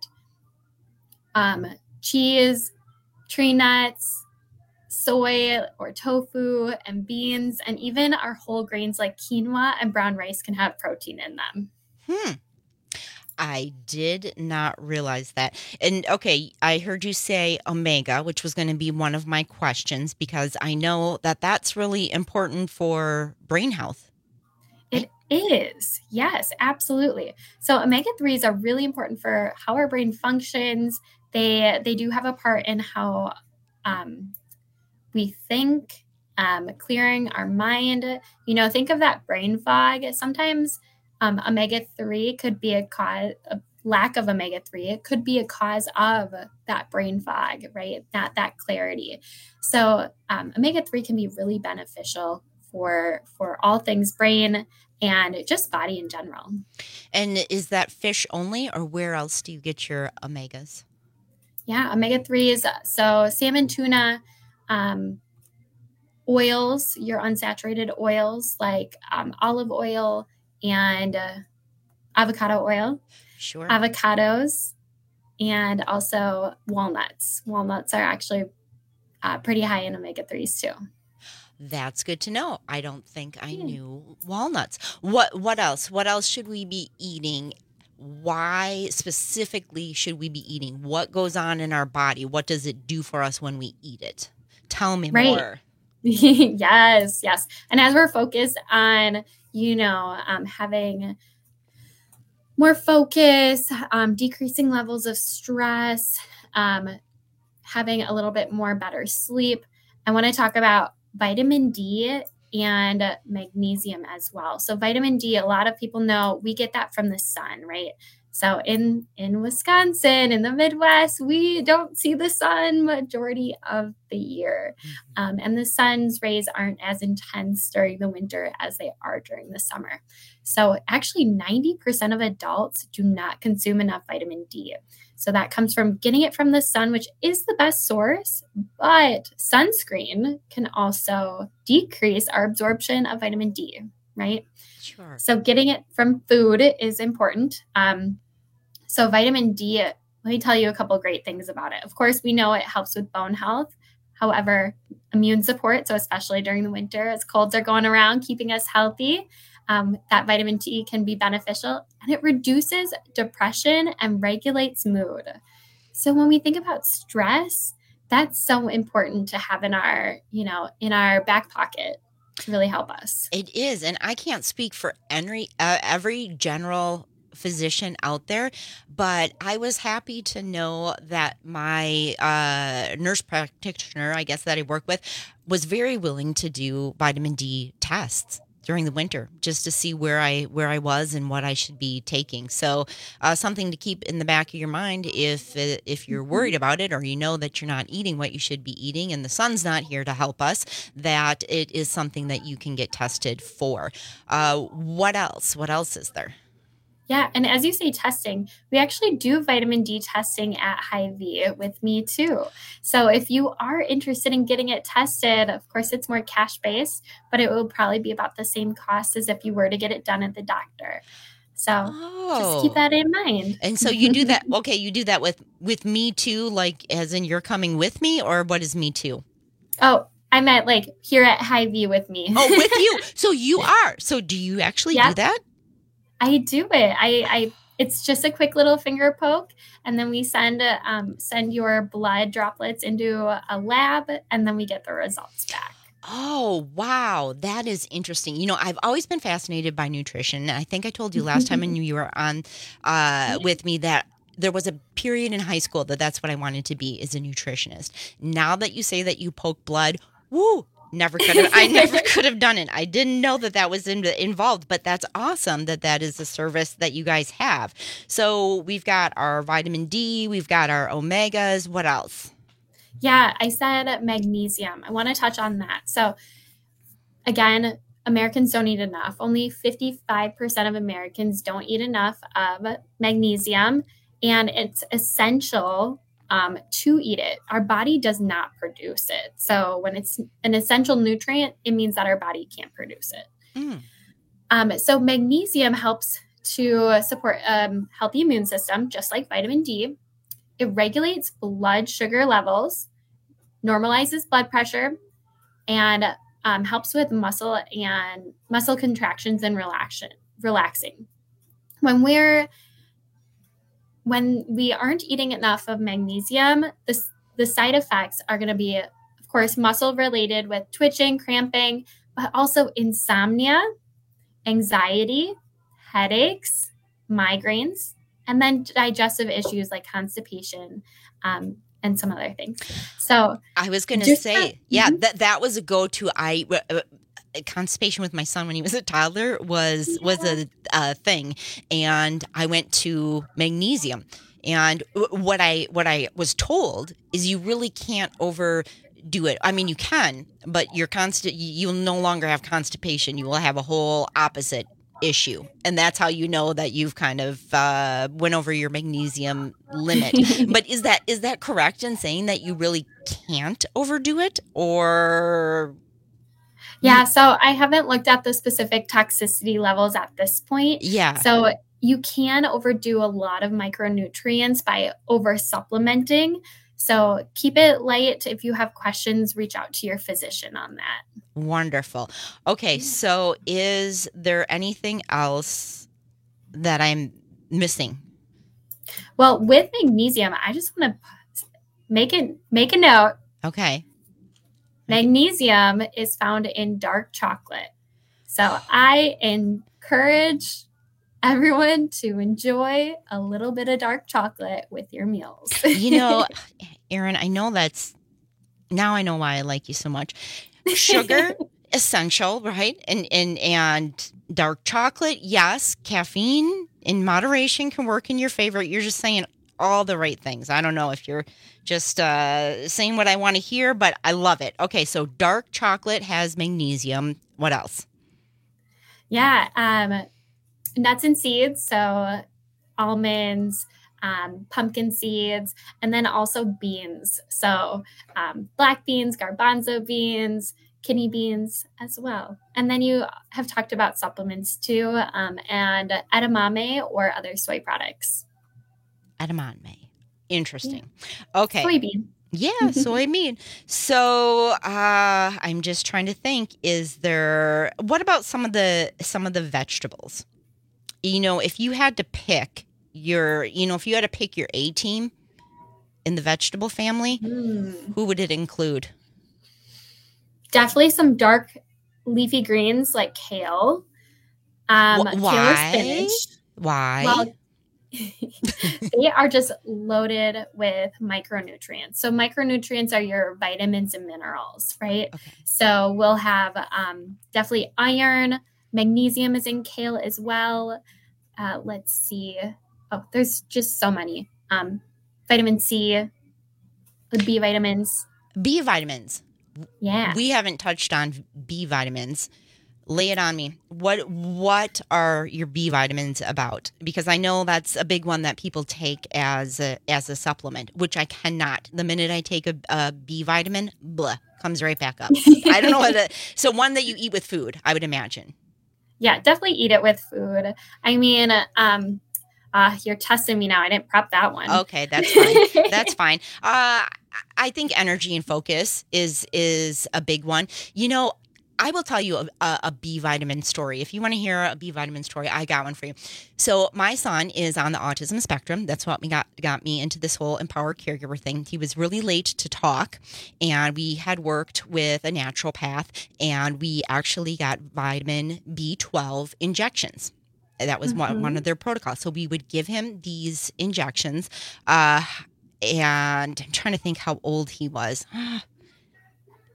cheese, tree nuts, soy or tofu, and beans, and even our whole grains like quinoa and brown rice can have protein in them. I did not realize that. And okay, I heard you say omega, which was going to be one of my questions, because I know that that's really important for brain health. It is. Yes, absolutely. So omega-3s are really important for how our brain functions. They do have a part in how we think, clearing our mind. You know, think of that brain fog. Sometimes omega-3 could be a lack of omega-3. It could be a cause of that brain fog, right? That clarity. So omega-3 can be really beneficial for all things brain and just body in general. And is that fish only, or where else do you get your omegas? Yeah, omega-3s. So salmon, tuna, oils, your unsaturated oils like olive oil and avocado oil. Sure. Avocados, and also walnuts. Walnuts are actually pretty high in omega-3s too. That's good to know. I don't think I knew walnuts. What else? What else should we be eating? Why specifically should we be eating? What goes on in our body? What does it do for us when we eat it? Tell me more. Yes. And as we're focused on, having more focus, decreasing levels of stress, having a little bit more better sleep, I want to talk about vitamin D and magnesium as well. So vitamin D, a lot of people know we get that from the sun, right? So in Wisconsin, in the Midwest, we don't see the sun majority of the year. And the sun's rays aren't as intense during the winter as they are during the summer. So actually 90% of adults do not consume enough vitamin D. So that comes from getting it from the sun, which is the best source, but sunscreen can also decrease our absorption of vitamin D, right? Sure. So getting it from food is important. So vitamin D, let me tell you a couple great things about it. Of course, we know it helps with bone health. However, immune support, so especially during the winter as colds are going around, keeping us healthy, that vitamin D can be beneficial, and it reduces depression and regulates mood. So when we think about stress, that's so important to have in our back pocket to really help us. It is. And I can't speak for every general physician out there, but I was happy to know that my nurse practitioner, I guess that I work with, was very willing to do vitamin D tests during the winter just to see where I was and what I should be taking. So something to keep in the back of your mind if you're worried about it, or you know that you're not eating what you should be eating and the sun's not here to help us, that it is something that you can get tested for. What else? What else is there? Yeah. And as you say, testing, we actually do vitamin D testing at Hy-Vee with me too. So if you are interested in getting it tested, of course, it's more cash based, but it will probably be about the same cost as if you were to get it done at the doctor. So just keep that in mind. And so you do that. Okay. You do that with me too, like as in you're coming with me, or what is me too? Oh, I meant like here at Hy-Vee with me. Oh, with you. So you are. So do you actually do that? I do it. It's just a quick little finger poke, and then we send your blood droplets into a lab, and then we get the results back. Oh, wow. That is interesting. I've always been fascinated by nutrition. I think I told you last time when you were on with me that there was a period in high school that's what I wanted to be, is a nutritionist. Now that you say that you poke blood, woo! I never could have done it. I didn't know that was involved, but that's awesome that is a service that you guys have. So we've got our vitamin D, we've got our omegas. What else? Yeah, I said magnesium. I want to touch on that. So again, Americans don't eat enough. Only 55% of Americans don't eat enough of magnesium, and it's essential to eat it. Our body does not produce it. So when it's an essential nutrient, it means that our body can't produce it. So magnesium helps to support a healthy immune system, just like vitamin D. It regulates blood sugar levels, normalizes blood pressure, and helps with muscle contractions and relaxing. When we aren't eating enough of magnesium, the side effects are going to be, of course, muscle related with twitching, cramping, but also insomnia, anxiety, headaches, migraines, and then digestive issues like constipation, and some other things. So I was going to say, that was a go-to. Constipation with my son when he was a toddler was a thing, and I went to magnesium. And what I was told is you really can't overdo it. I mean, you can, but you'll no longer have constipation. You will have a whole opposite issue, and that's how you know that you've kind of went over your magnesium limit. But is that correct in saying that you really can't overdo it, or? Yeah, so I haven't looked at the specific toxicity levels at this point. Yeah. So you can overdo a lot of micronutrients by over supplementing. So keep it light. If you have questions, reach out to your physician on that. Wonderful. Okay, so is there anything else that I'm missing? Well, with magnesium, I just want to make a note. Okay. Magnesium is found in dark chocolate. So I encourage everyone to enjoy a little bit of dark chocolate with your meals. Erin, I know now I know why I like you so much. Sugar, essential, right? And dark chocolate, yes. Caffeine in moderation can work in your favor. You're just saying all the right things. I don't know if you're just saying what I want to hear, but I love it. Okay, so dark chocolate has magnesium. What else? Yeah, nuts and seeds, so almonds, pumpkin seeds, and then also beans. So black beans, garbanzo beans, kidney beans as well. And then you have talked about supplements too, and edamame or other soy products. Edamame. Interesting. Yeah. Okay. Soybean. Yeah, soybean. So I'm just trying to think, what about some of the vegetables? If you had to pick your A team in the vegetable family, who would it include? Definitely some dark leafy greens like kale. Why? Kale or spinach. Why? Well, they are just loaded with micronutrients. So micronutrients are your vitamins and minerals, right? Okay. So we'll have definitely iron. Magnesium is in kale as well. Let's see. Oh, there's just so many. Vitamin C, the B vitamins. B vitamins. Yeah. We haven't touched on B vitamins. Lay it on me. What are your B vitamins about? Because I know that's a big one that people take as a supplement, which I cannot. The minute I take a B vitamin, comes right back up. I don't know so one that you eat with food, I would imagine. Yeah, definitely eat it with food. I mean, you're testing me now. I didn't prep that one. Okay, that's fine. That's fine. I think energy and focus is a big one. I will tell you a B vitamin story. If you want to hear a B vitamin story, I got one for you. So my son is on the autism spectrum. That's what got me into this whole empowered caregiver thing. He was really late to talk, and we had worked with a naturopath, and we actually got vitamin B12 injections. That was one of their protocols. So we would give him these injections, and I'm trying to think how old he was.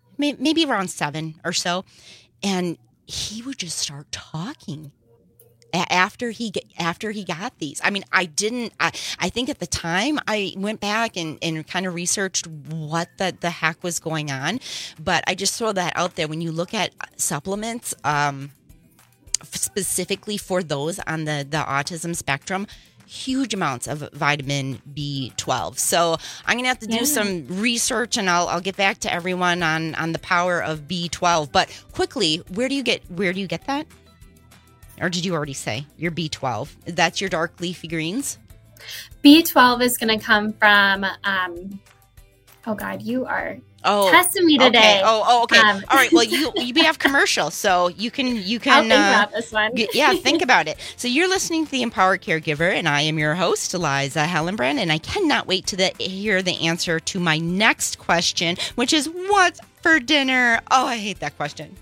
Maybe around 7 or so. And he would just start talking. after he got these. I mean, I think at the time I went back and kind of researched what the heck was going on, but I just throw that out there. When you look at supplements, specifically for those on the autism spectrum, huge amounts of vitamin B12. So I'm going to have to do some research, and I'll get back to everyone on the power of B12. But quickly, where do you get that? Or did you already say your B12? That's your dark leafy greens? B12 is going to come from, oh God, you are testing me today. Okay. Okay. All right. Well, you have commercial, so you can. I'll think about this one. Think about it. So you're listening to The Empowered Caregiver, and I am your host, Liza Hellenbrand, and I cannot wait to hear the answer to my next question, which is what's for dinner? Oh, I hate that question.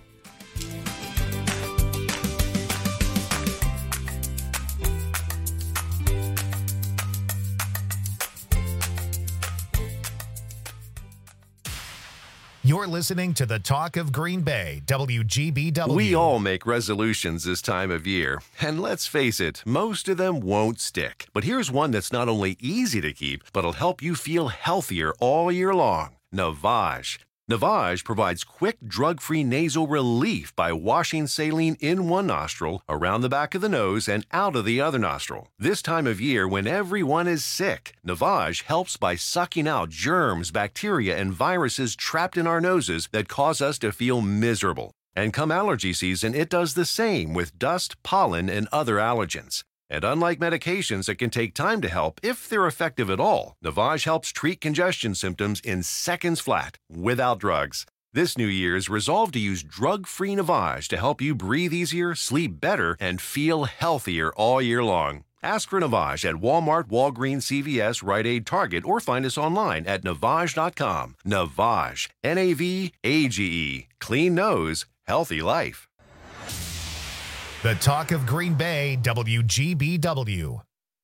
You're listening to the Talk of Green Bay, WGBW. We all make resolutions this time of year, and let's face it, most of them won't stick. But here's one that's not only easy to keep, but will help you feel healthier all year long. Navage. Navage provides quick, drug-free nasal relief by washing saline in one nostril, around the back of the nose, and out of the other nostril. This time of year, when everyone is sick, Navage helps by sucking out germs, bacteria, and viruses trapped in our noses that cause us to feel miserable. And come allergy season, it does the same with dust, pollen, and other allergens. And unlike medications that can take time to help, if they're effective at all, Navage helps treat congestion symptoms in seconds flat, without drugs. This New Year's, resolve to use drug-free Navage to help you breathe easier, sleep better, and feel healthier all year long. Ask for Navage at Walmart, Walgreens, CVS, Rite Aid, Target, or find us online at Navage.com. Navage, Navage, clean nose, healthy life. The Talk of Green Bay, WGBW.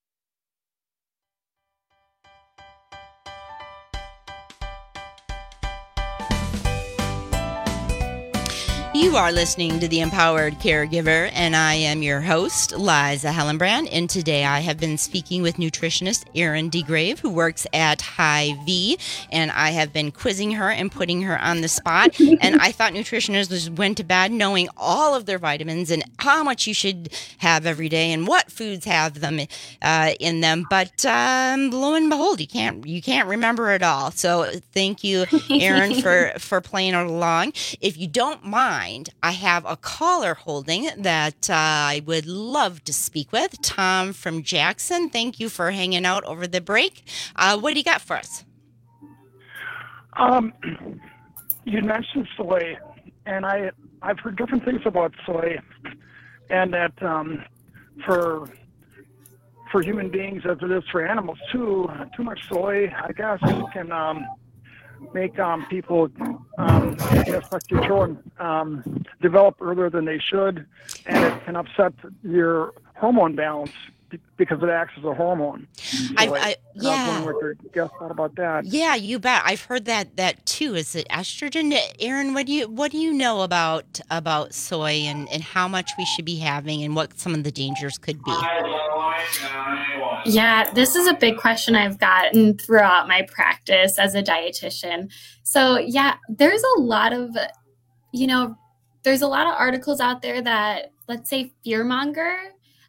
You are listening to The Empowered Caregiver, and I am your host, Liza Hellenbrand. And today I have been speaking with nutritionist Erin DeGrave, who works at Hy-Vee, and I have been quizzing her and putting her on the spot. And I thought nutritionists went to bed knowing all of their vitamins and how much you should have every day and what foods have them in them. But lo and behold, you can't remember it all. So thank you, Erin, for playing along. If you don't mind, I have a caller holding that I would love to speak with. Tom from Jackson, thank you for hanging out over the break. What do you got for us? You mentioned soy, and I've heard different things about soy, and that for human beings as it is for animals too, too much soy, I guess, can make people affect your children develop earlier than they should, and it can upset your hormone balance because it acts as a hormone. So I was wondering what your guess thought about that. Yeah, you bet. I've heard that too. Is it estrogen? Erin, what do you know about soy and how much we should be having and what some of the dangers could be? Yeah, this is a big question I've gotten throughout my practice as a dietitian. So yeah, there's a lot of articles out there that, let's say, fearmonger,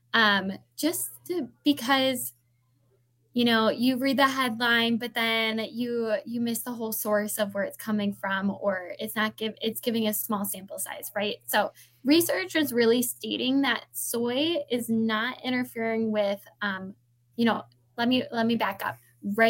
because you read the headline, but then you miss the whole source of where it's coming from, or it's giving a small sample size, right? So research is really stating that soy is not interfering with, let me back up.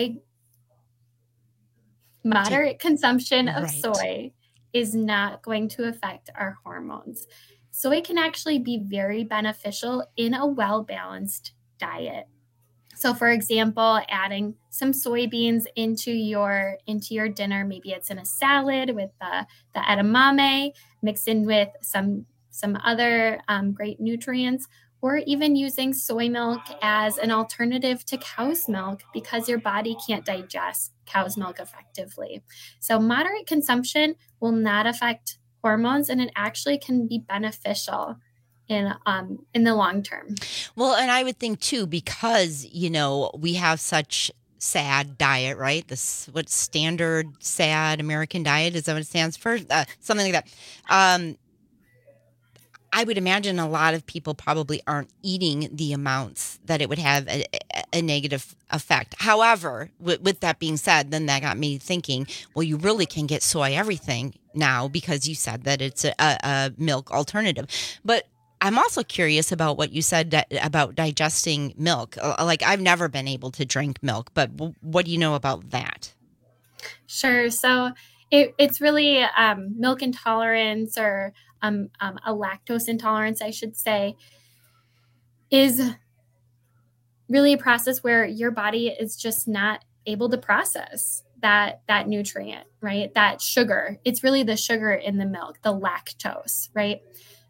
Moderate consumption of soy is not going to affect our hormones. Soy can actually be very beneficial in a well-balanced diet. So for example, adding some soybeans into your dinner, maybe it's in a salad with the edamame, mixed in with some other great nutrients, or even using soy milk as an alternative to cow's milk because your body can't digest cow's milk effectively. So moderate consumption will not affect hormones, and it actually can be beneficial in the long term. Well, and I would think too, because, we have such SAD diet, right? This what standard SAD American diet, is that what it stands for? Something like that. I would imagine a lot of people probably aren't eating the amounts that it would have a negative effect. However, with that being said, then that got me thinking, well, you really can get soy everything now because you said that it's a milk alternative. But I'm also curious about what you said about digesting milk. Like, I've never been able to drink milk, but what do you know about that? Sure. So it's really milk intolerance, or a lactose intolerance, I should say, is really a process where your body is just not able to process that nutrient, right? That sugar. It's really the sugar in the milk, the lactose, right?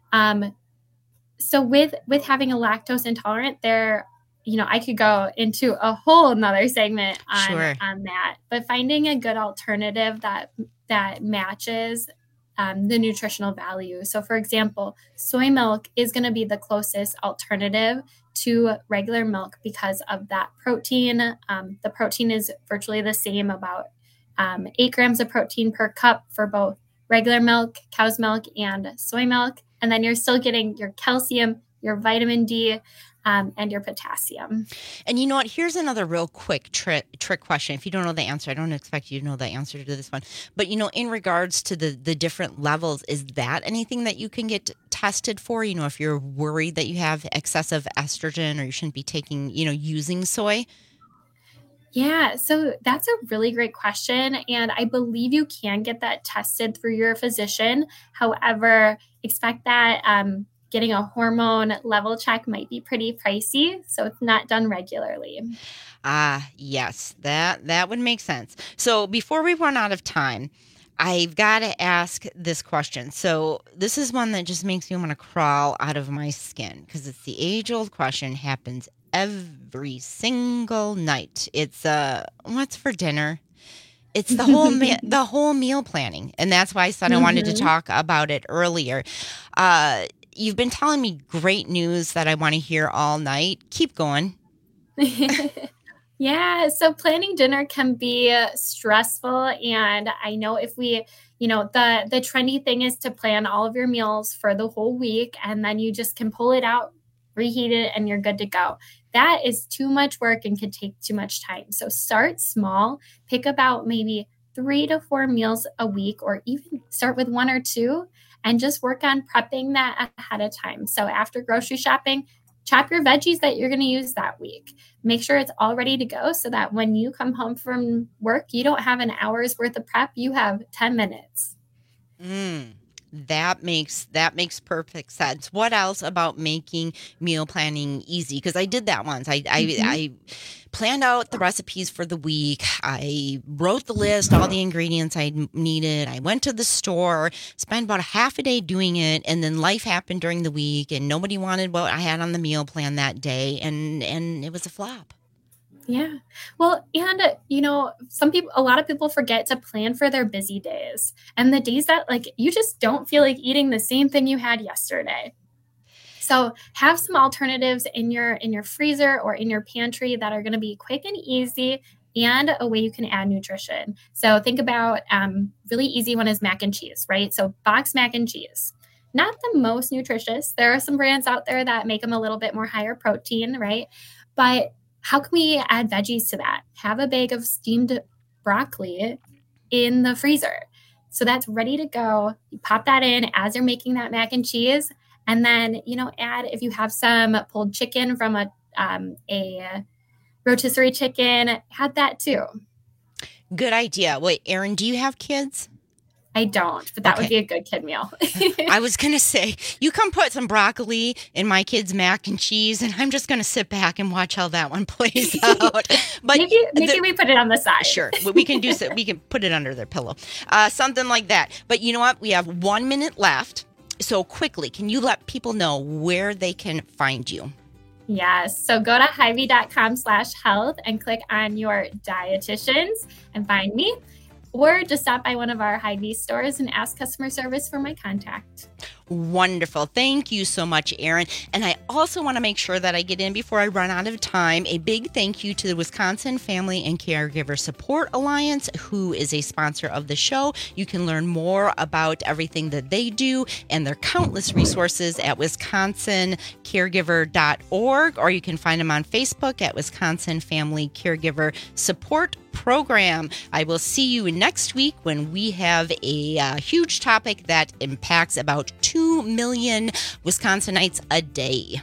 So with having a lactose intolerant, I could go into a whole nother segment on that, but finding a good alternative that matches the nutritional value. So for example, soy milk is going to be the closest alternative to regular milk because of that protein. The protein is virtually the same, about 8 grams of protein per cup for both regular milk, cow's milk, and soy milk. And then you're still getting your calcium, your vitamin D, and your potassium. And you know what? Here's another real quick trick question. If you don't know the answer, I don't expect you to know the answer to this one. But, in regards to the different levels, is that anything that you can get tested for? If you're worried that you have excessive estrogen or you shouldn't be taking, using soy? Yeah, so that's a really great question. And I believe you can get that tested through your physician. However, expect that getting a hormone level check might be pretty pricey, so it's not done regularly. Yes, that would make sense. So before we run out of time, I've got to ask this question. So this is one that just makes me want to crawl out of my skin, because it's the age-old question, happens every single night. It's what's for dinner? It's the whole the whole meal planning, and that's why I said I wanted to talk about it earlier. You've been telling me great news that I want to hear all night. Keep going. Yeah, so planning dinner can be stressful, and I know if we, the trendy thing is to plan all of your meals for the whole week, and then you just can pull it out, reheat it, and you're good to go. That is too much work and can take too much time. So start small, pick about maybe 3 to 4 meals a week, or even start with 1 or 2, and just work on prepping that ahead of time. So after grocery shopping, chop your veggies that you're going to use that week. Make sure it's all ready to go so that when you come home from work, you don't have an hour's worth of prep. You have 10 minutes. That makes perfect sense. What else about making meal planning easy? Because I did that once. I planned out the recipes for the week. I wrote the list, all the ingredients I needed. I went to the store, spent about a half a day doing it, and then life happened during the week, and nobody wanted what I had on the meal plan that day, and it was a flop. Yeah. Well, and, a lot of people forget to plan for their busy days and the days that you just don't feel like eating the same thing you had yesterday. So have some alternatives in your freezer or in your pantry that are going to be quick and easy and a way you can add nutrition. So think about really easy one is mac and cheese, right? So boxed mac and cheese. Not the most nutritious. There are some brands out there that make them a little bit more higher protein, right? But how can we add veggies to that? Have a bag of steamed broccoli in the freezer. So that's ready to go. You pop that in as you're making that mac and cheese. And then, add, if you have some pulled chicken from a rotisserie chicken, add that too. Good idea. Wait, Erin, do you have kids? I don't, but that would be a good kid meal. I was going to say, you come put some broccoli in my kids' mac and cheese, and I'm just going to sit back and watch how that one plays out. But maybe we put it on the side. Sure. We can do so. We can put it under their pillow. Something like that. But you know what? We have 1 minute left. So quickly, can you let people know where they can find you? Yes. So go to Hy-Vee.com/health and click on your dietitians and find me. Or just stop by one of our Hy-Vee stores and ask customer service for my contact. Wonderful. Thank you so much, Aaron. And I also want to make sure that I get in before I run out of time. A big thank you to the Wisconsin Family and Caregiver Support Alliance, who is a sponsor of the show. You can learn more about everything that they do and their countless resources at wisconsincaregiver.org, or you can find them on Facebook at Wisconsin Family Caregiver Support Program. I will see you next week when we have a huge topic that impacts about 2 million Wisconsinites a day.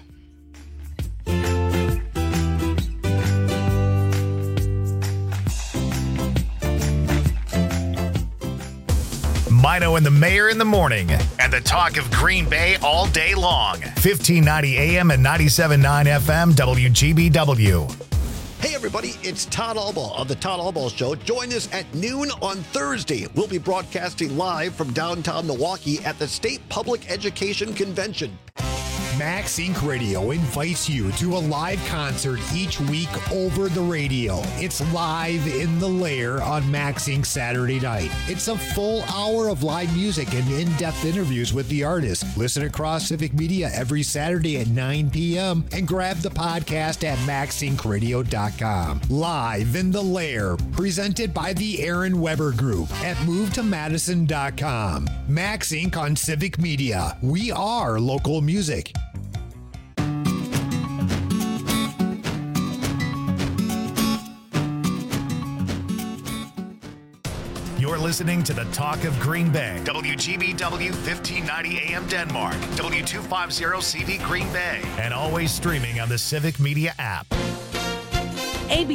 Mino and the Mayor in the morning, and the talk of Green Bay all day long. 1590 AM and 97.9 FM WGBW. Hey everybody, it's Todd Albaugh of the Todd Albaugh Show. Join us at noon on Thursday. We'll be broadcasting live from downtown Milwaukee at the State Public Education Convention. Max Inc. Radio invites you to a live concert each week over the radio. It's Live in the Lair on Max Inc. Saturday night. It's a full hour of live music and in-depth interviews with the artist. Listen across Civic Media every Saturday at 9 p.m. and grab the podcast at maxincradio.com. Live in the Lair, presented by the Aaron Weber Group at movetomadison.com. Max Inc. on Civic Media. We are local music. You're listening to the Talk of Green Bay. WGBW 1590 AM Denmark. W250 CV Green Bay. And always streaming on the Civic Media app. ABC